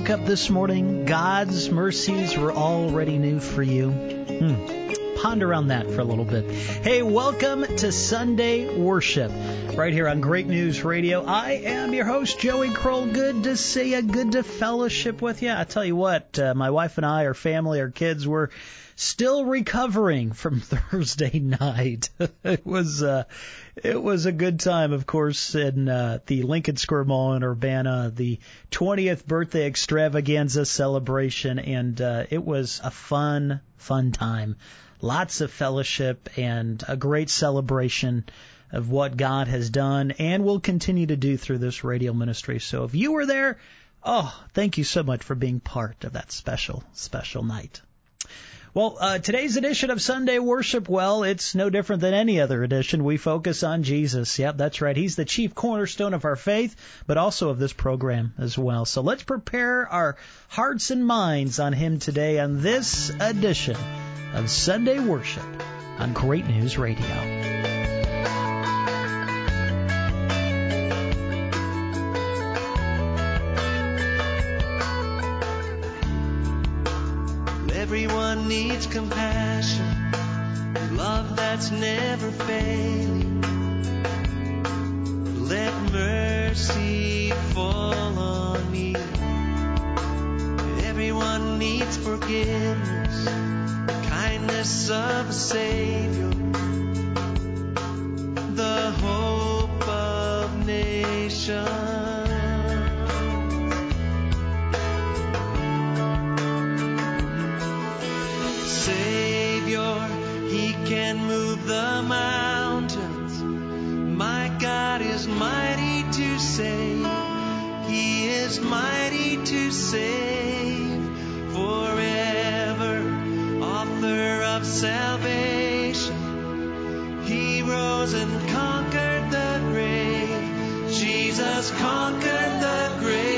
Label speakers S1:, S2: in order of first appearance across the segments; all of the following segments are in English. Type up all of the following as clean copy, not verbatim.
S1: woke up this morning, God's mercies were already new for you. Ponder on that for a little bit. Hey, welcome to Sunday Worship right here on Great News Radio. I am your host, Joey Kroll. Good to see you. Good to fellowship with you. I tell you what, my wife and I, our family, our kids, were still recovering from Thursday night. It was a good time, of course, in the Lincoln Square Mall in Urbana, the 20th birthday extravaganza celebration, and it was a fun time. Lots of fellowship and a great celebration of what God has done and will continue to do through this radio ministry. So if you were there, thank you so much for being part of that special night. Well, today's edition of Sunday Worship, well, it's no different than any other edition. We focus on Jesus. Yep, that's right. He's the chief cornerstone of our faith, but also of this program as well. So let's prepare our hearts and minds on Him today on this edition of Sunday Worship on Great News Radio.
S2: Everyone needs compassion, love that's never failing. Let mercy fall on me. Everyone needs forgiveness, kindness of a Savior, the hope of nations. Savior, He can move the mountains. My God is mighty to save. He is mighty to save forever. Author of salvation, He rose and conquered the grave. Jesus conquered the grave.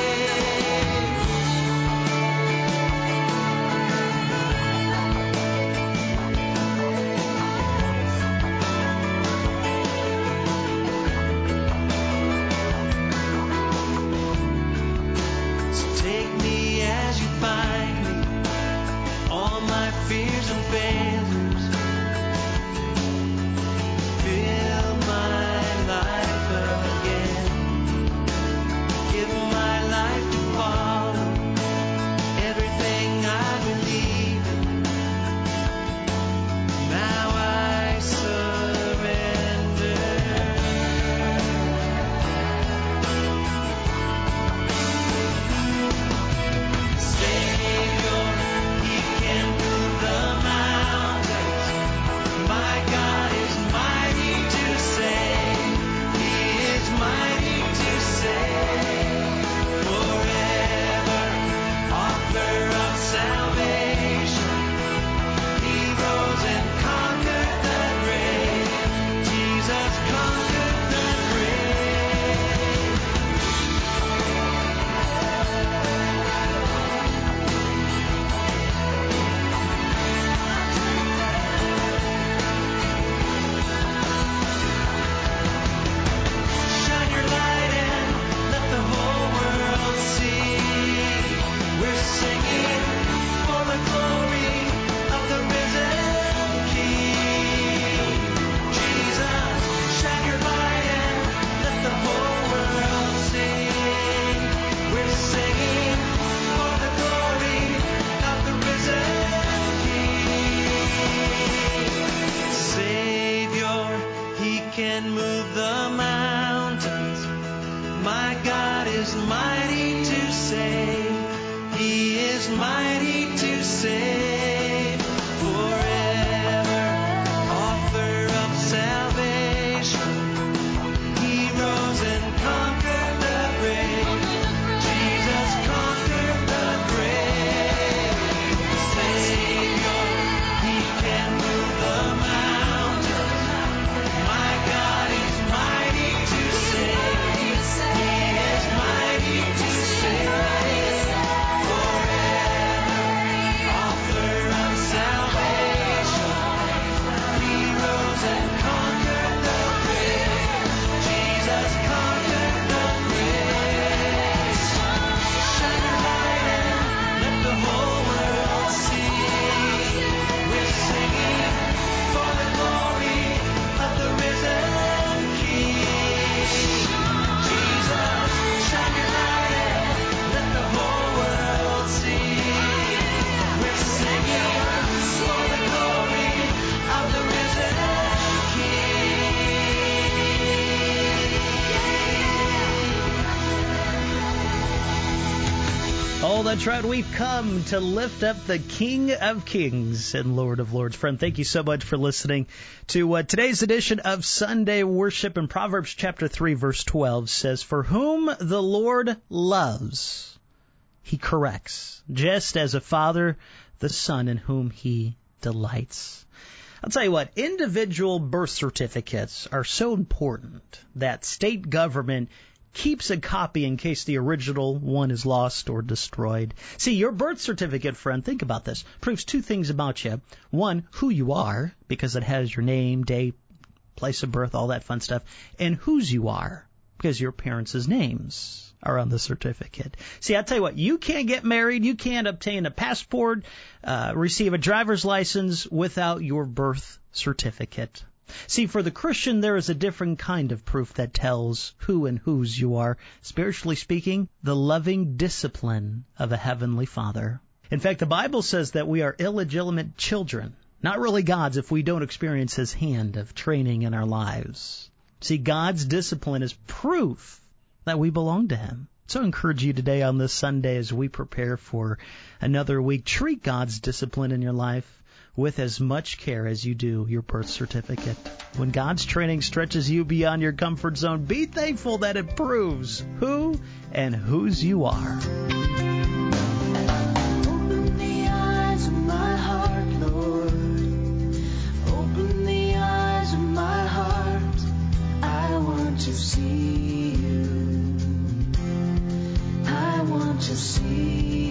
S2: Fears and failures, fill my life again. Give my life to follow everything I believe in. Now I surrender. Savior, He can move the mountains. My God is mighty to save. He is mighty to save forever. Author of salvation, He rose and conquered the grave. Jesus conquered the grave. Shine your light and let the whole world see. We're singing for the glory of the risen King. Jesus, shine your light and let the whole world see. We're singing for the glory of the risen King. Savior, He can move the mountains. My God is mighty to save. He is mighty to save forever. Author of salvation, He rose and conquered the grave. Jesus conquered the grave. Savior, He can move the mountains. My God is mighty to save. He is mighty to save forever. all see. We're singing for the glory of the risen King. Jesus, shine your light and let the whole world see. We're singing for the glory of the risen
S1: Oh, that's right. We've come to lift up the King of Kings and Lord of Lords. Friend, thank you so much for listening to today's edition of Sunday Worship. And Proverbs chapter 3, verse 12 says, "For whom the Lord loves, he corrects, just as a father the son in whom he delights." I'll tell you what, individual birth certificates are so important that state government keeps a copy in case the original one is lost or destroyed. See, your birth certificate, friend, think about this, proves two things about you. One, who you are, because it has your name, date, place of birth, all that fun stuff, and whose you are, because your parents' names are on the certificate. See, I'll tell you what, you can't get married, you can't obtain a passport, receive a driver's license without your birth certificate. See, for the Christian, there is a different kind of proof that tells who and whose you are. Spiritually speaking, the loving discipline of a heavenly Father. In fact, the Bible says that we are illegitimate children, not really God's, if we don't experience His hand of training in our lives. See, God's discipline is proof that we belong to Him. So I encourage you today on this Sunday as we prepare for another week, treat God's discipline in your life with as much care as you do your birth certificate. When God's training stretches you beyond your comfort zone, be thankful that it proves who and whose you are.
S2: Open the eyes of my heart, Lord. Open the eyes of my heart. I want to see you. I want to see you.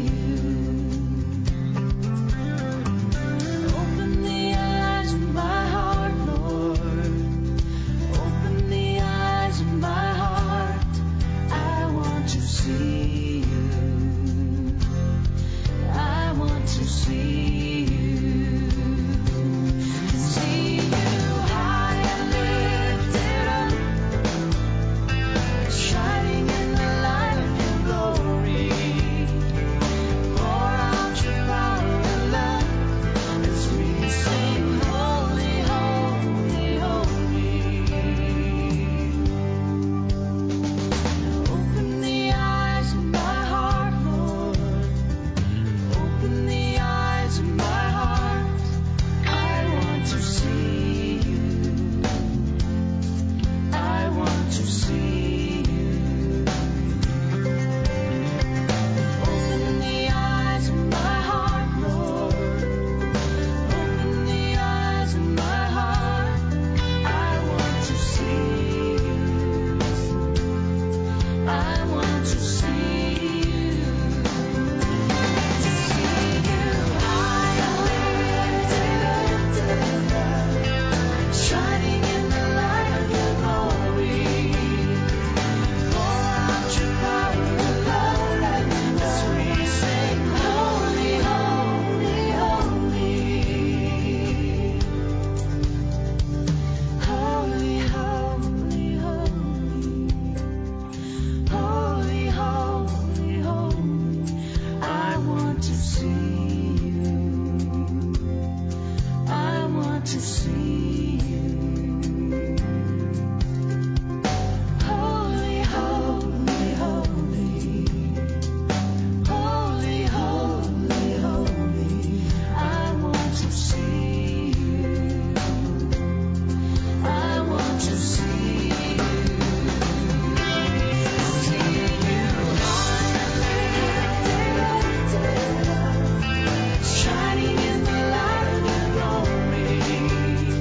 S2: Open the eyes of my heart, Lord. Open the eyes of my heart. I want to see you. I want to see you. See you high and lifted up, shining in the light of your glory. Pour out your power and love as we sing, holy, holy, holy. Open the eyes of my heart, Lord. Open the eyes of my heart. I want to see you. I want to see you. Open the eyes of my heart, Lord. Open the eyes of my heart. I want to see you. I want to see you. To see you high and lifted up, shining in the light of your glory. Pour out your power and love as we sing, holy, holy, holy. Holy, holy, holy. Holy, holy, holy. I want to see you. I want to see you. Holy, holy, holy. Holy, holy, holy. I want to see you. I want to see you. See you high and lifted up, shining in the light of your glory.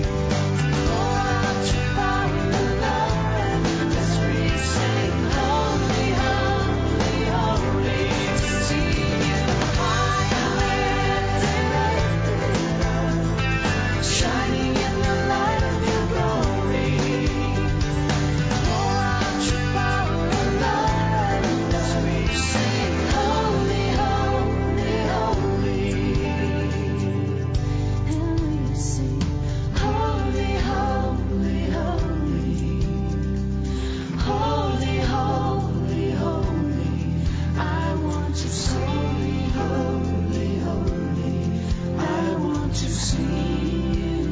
S2: to see you.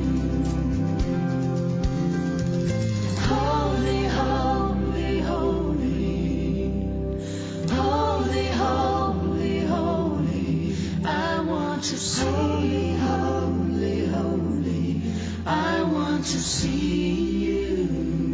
S2: Holy, holy, holy. Holy, holy, holy. I want to see you. Holy, holy. I want to see you.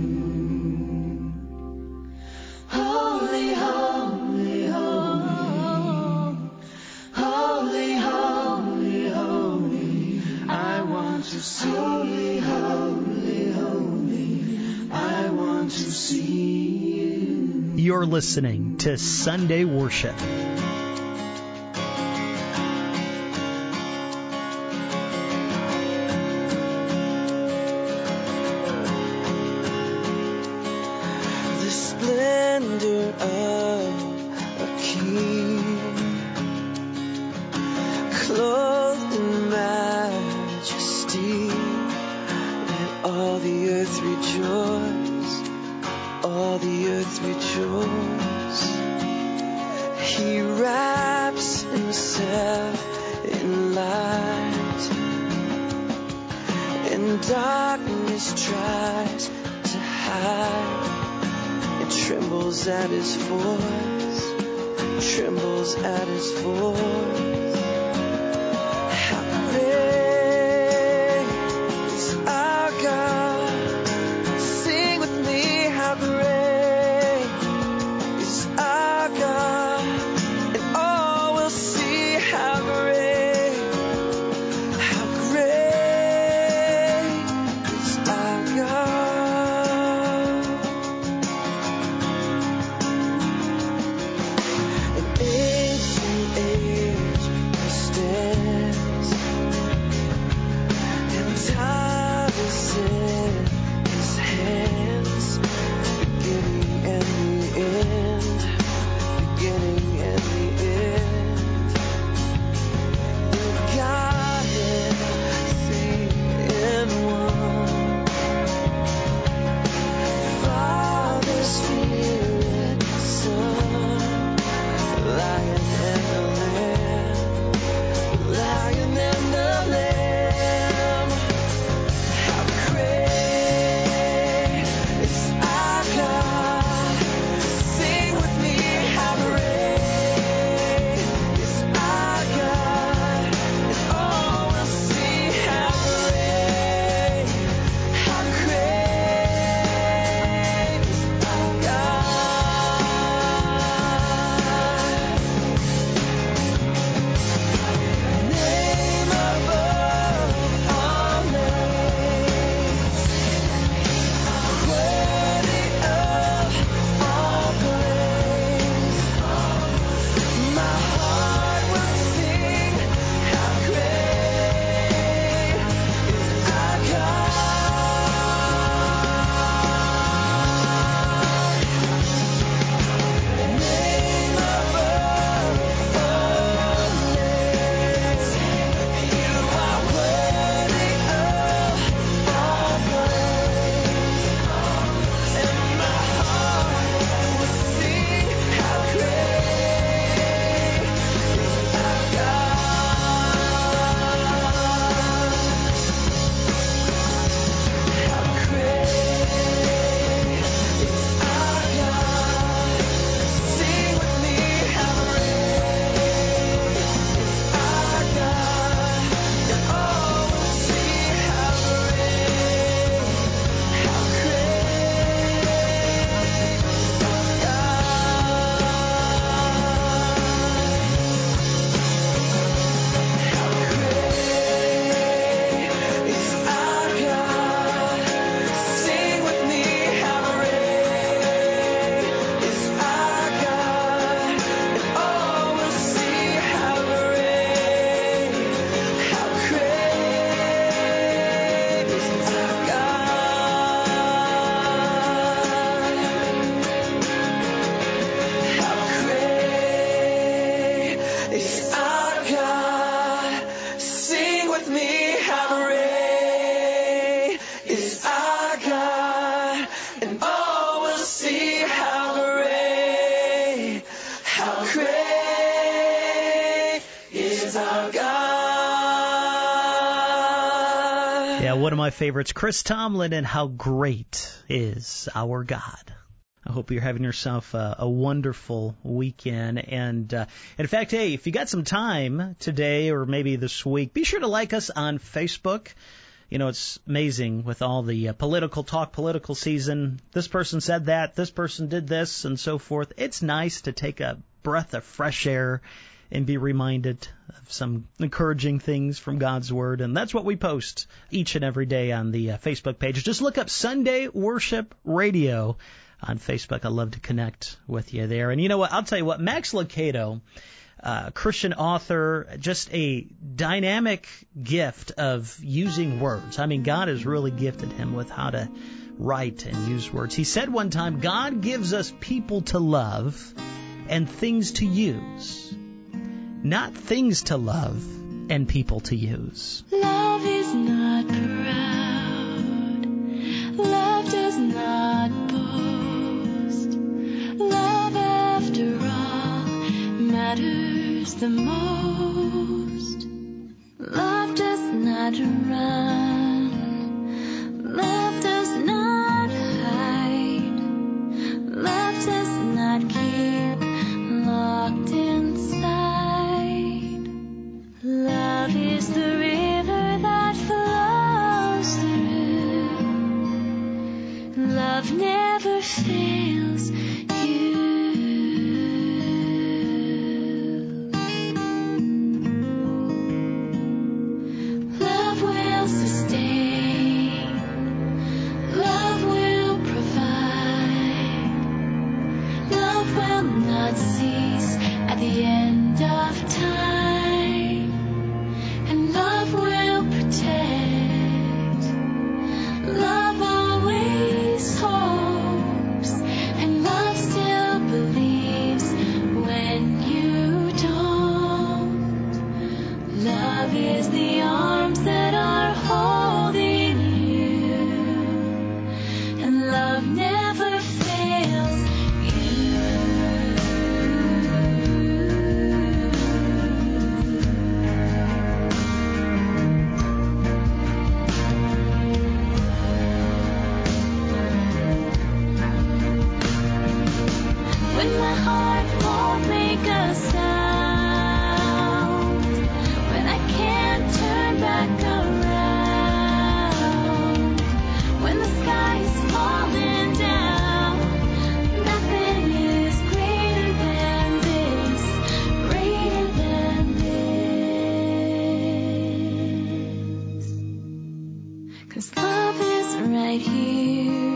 S2: Holy, holy, holy. Holy, holy, holy. I want to see you. Holy, holy, I want to see you.
S1: You're listening to Sunday Worship.
S2: The splendor of a king, clothed in majesty, let all the earth rejoice, all the earth rejoice. He wraps himself in light, and darkness tries to hide. It trembles at his voice, trembles at his voice. How great is our God? Sing with me, how great is our God? And all will see how great is our God. An age from age he stands, and time is in his hands. Beginning and the end, beginning and the end. Godhead, three in one. Father, Spirit, Son, Lion and the Lamb, Lion and the Lamb. How great is our God? Sing with me, how great is our God? And all will see how great is our God. Name above all names, worthy of all praise. My heart will sing, how great is our God. Name above all names, you are worthy of all praise. And my heart will sing, how great is our God. How great is our God. Sing with me, how great is our God. And all will see how great is our God. How great is our God. Sing with me, how great is our God. And all will see how great is our God. How great is our God. Sing with me, how great is our God. And all will see how great is our God.
S1: Yeah, one of my favorites, Chris Tomlin, and How Great Is Our God. I hope you're having yourself a wonderful weekend. And in fact, hey, if you got some time today or maybe this week, be sure to like us on Facebook. You know, it's amazing with all the political season. This person said that, this person did this, and so forth. It's nice to take a breath of fresh air and be reminded of some encouraging things from God's Word. And that's what we post each and every day on the Facebook page. Just look up Sunday Worship Radio on Facebook. I'd love to connect with you there. And you know what? I'll tell you what, Max Lucado, Christian author, just a dynamic gift of using words. I mean, God has really gifted him with how to write and use words. He said one time, God gives us people to love and things to use, not things to love and people to use.
S3: Love is not proud. Love does not boast. Love, after all, matters the most. Love does not run. Love does not hide. Love does not keep locked inside. Love is the river that flows through. Love never fails you. Love will sustain. Love will provide. Love will not cease at the end of time. And love will protect. Love always hopes. And love still believes when you don't. Love is the arms that are holding you. And love never fails you. When my heart won't make a sound, when I can't turn back around, when the sky is falling down, nothing is greater than this, greater than this. 'Cause love is right here.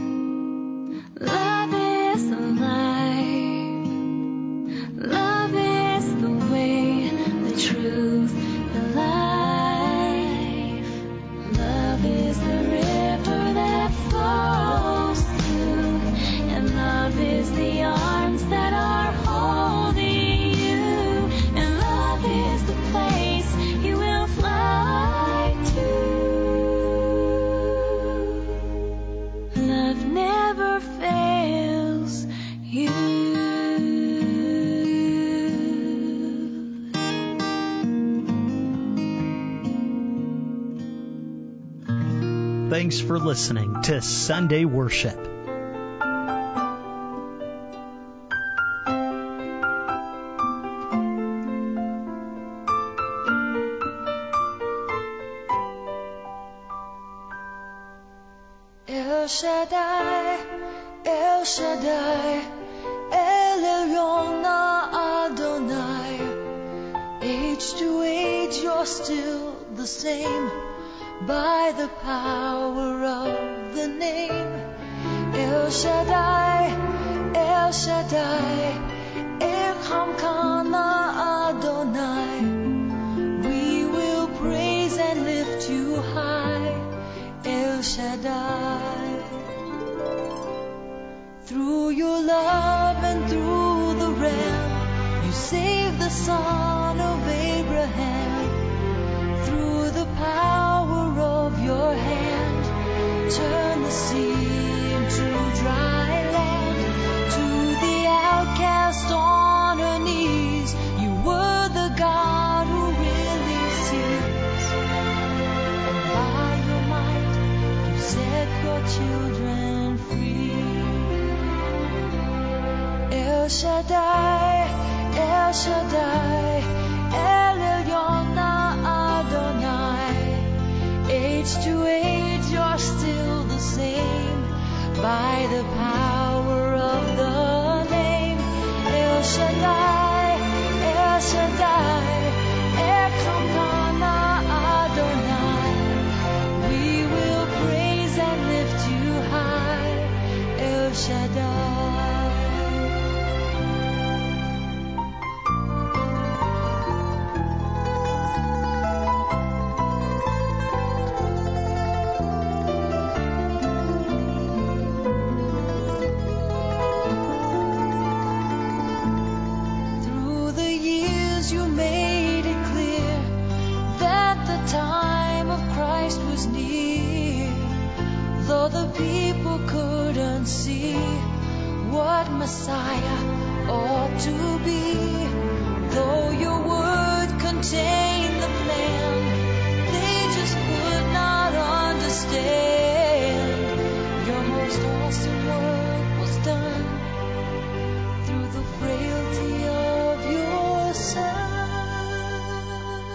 S3: Love is alive. Love is the way, the truth, the life. Love is the river that flows through. And love is the arms that are holding you. And love is the place you will fly to. Love never fails you.
S1: Thanks for listening to Sunday Worship.
S3: El Shaddai, El Shaddai, El Elyon Adonai. Age to age, you're still the same by the power of the name. El Shaddai, El Shaddai, Elhamkana Adonai. We will praise and lift you high, El Shaddai. Through your love and through the Ram, you saved the son of Abraham. Through the power of your hand, turn the sea into dry land. To the outcast on her knees, you were the God who really sees. And by your El Shaddai, El Shaddai, El Elyon Adonai. Age to age, you're still the same by the power of the name. El Shaddai, El Shaddai, Elkamkana Adonai. We will praise and lift you high, El Shaddai. Through the years you made it clear that the time of Christ was near. Though the people couldn't see what Messiah ought to be, though your word contained the plan, they just could not understand. Your most awesome work was done through the frailty of your Son.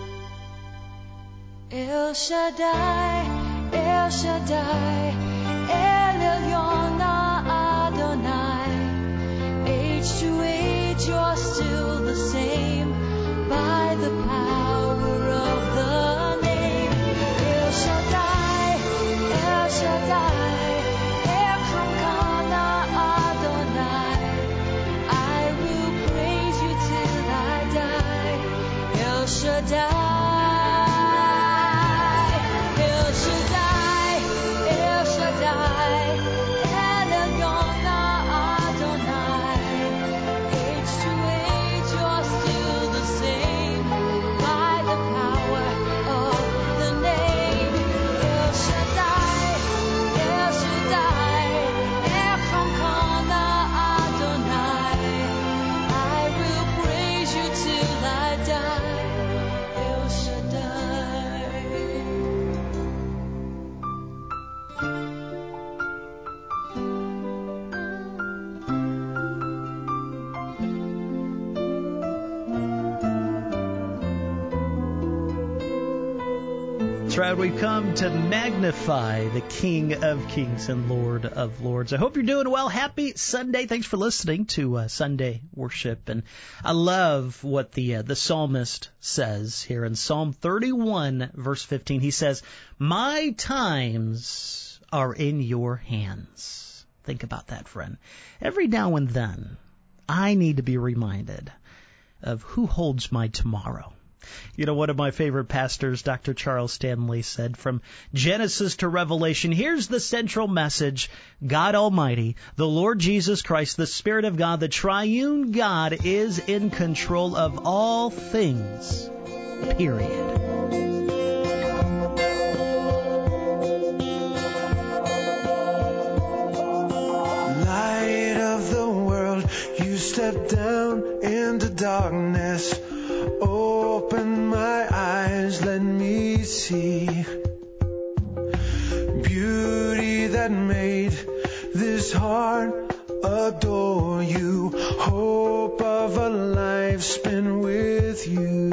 S3: El Shaddai, El Shaddai, El Elyon Adonai. Age to age, you're still the same by the power of the name. El Shaddai, El Shaddai, Elkamkana Adonai. I will praise you till I die. El Shaddai. El Shaddai, El Shaddai, El Elyon Adonai. Age to age, you're still the same by the power of the name. El Shaddai, El Shaddai, Elkamkana Adonai. I will praise you till I die. El Shaddai.
S1: That's right, we've come to magnify the King of Kings and Lord of Lords. I hope you're doing well. Happy Sunday. Thanks for listening to Sunday Worship. And I love what the psalmist says here in Psalm 31, verse 15. He says, "My times are in your hands." Think about that, friend. Every now and then, I need to be reminded of who holds my tomorrow. You know, one of my favorite pastors, Dr. Charles Stanley, said, from Genesis to Revelation, here's the central message. God Almighty, the Lord Jesus Christ, the Spirit of God, the triune God is in control of all things, period.
S2: Light of the world, you step down into darkness. Open my eyes, let me see beauty that made this heart adore you. Hope of a life spent with you.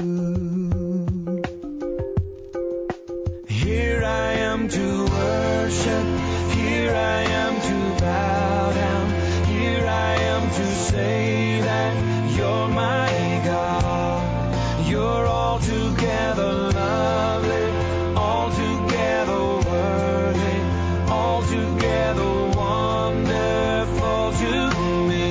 S2: Here I am to worship. Here I am to bow down. Here I am to say that you're my God. You're altogether lovely, altogether worthy, altogether wonderful to me.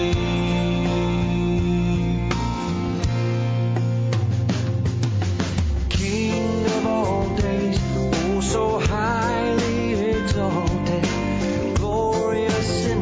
S2: King of all days, oh so highly exalted, glorious in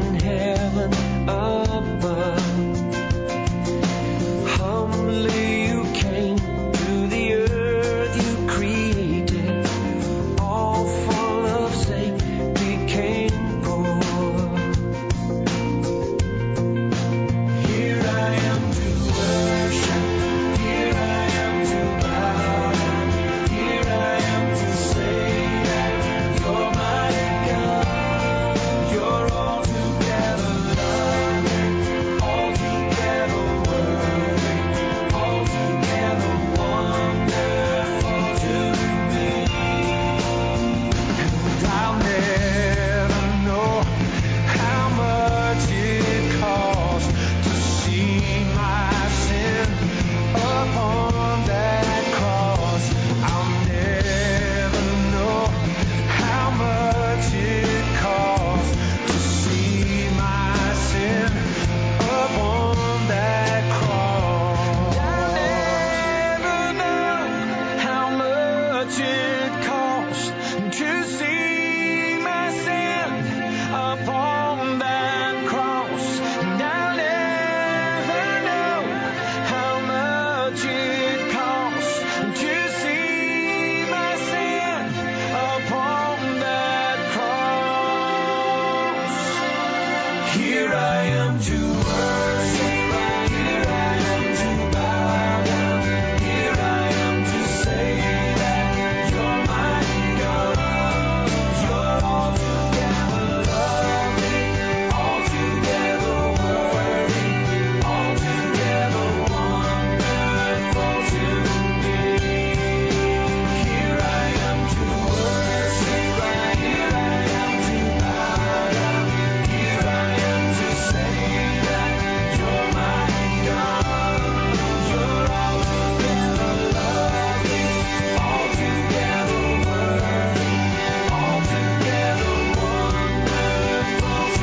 S2: I am to worship. Here I am to bow down. Here I am to say that you're my God. You're altogether lovely, altogether worthy, altogether wonderful to me. Here I am to worship. Here I am to bow down. Here I am to say that you're my God. You're altogether lovely, altogether worthy, altogether wonderful to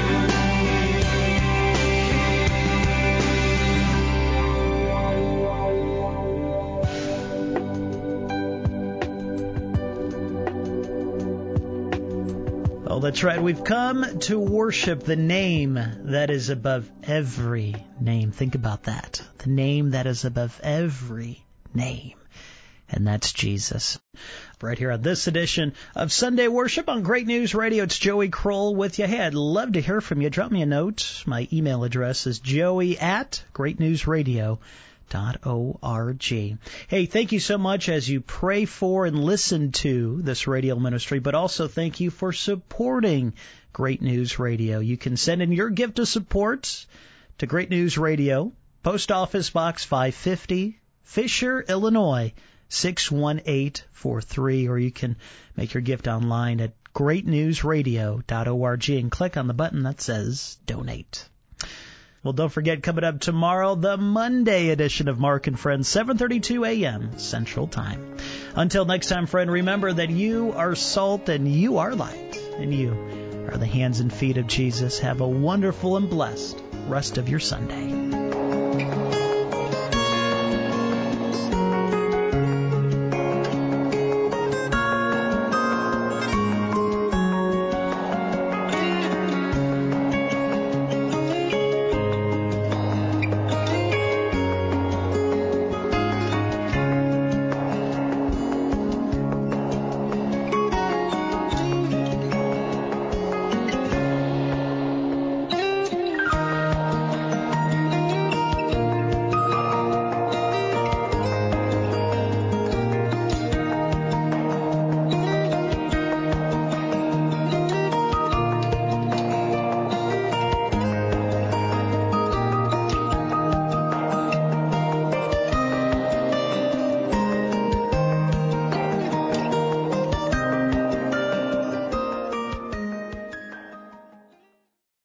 S1: Oh, that's right. We've come to worship the name that is above every name. Think about that. The name that is above every name. And that's Jesus. Right here on this edition of Sunday Worship on Great News Radio, it's Joey Kroll with you. Hey, I'd love to hear from you. Drop me a note. My email address is joey@greatnewsradio.org. Hey, thank you so much as you pray for and listen to this radio ministry, but also thank you for supporting Great News Radio. You can send in your gift of support to Great News Radio, Post Office Box 550, Fisher, Illinois 61843, or you can make your gift online at greatnewsradio.org and click on the button that says Donate. Well, don't forget, coming up tomorrow, the Monday edition of Mark and Friends, 7:32 a.m. Central Time. Until next time, friend, remember that you are salt and you are light, and you are the hands and feet of Jesus. Have a wonderful and blessed rest of your Sunday.